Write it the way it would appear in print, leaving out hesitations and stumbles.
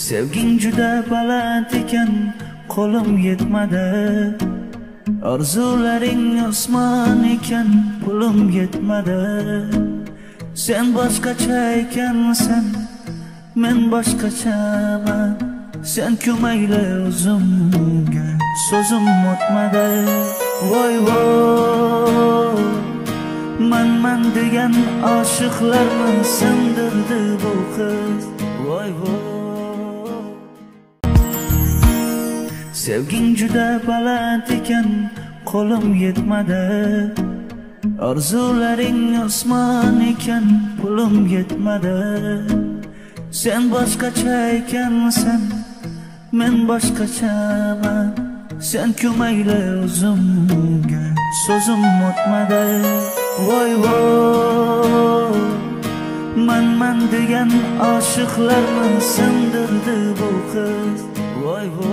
Sevging juda baland ekan, qo'lim yetmadi. Orzularing osmon ekan, pulim yetmadi. Sen boshqacha ekansan, men boshqachaman. Sen ko'mayli o'zimga, so'zim o'tmadi. Voy voy, man degan oshiqlarni sindirdi bu qiz. Voy voy, sevging juda baland ekan, qo'lim yetmadi. Orzularing osmon ekan, pulim yetmadi. Sen boshqacha ekansan, men boshqachaman. Sen ko'mayli o'zimga, so'zim o'tmadi. Voy voy, man degan oshiqlarni sindirdi bu qiz. Voy voy.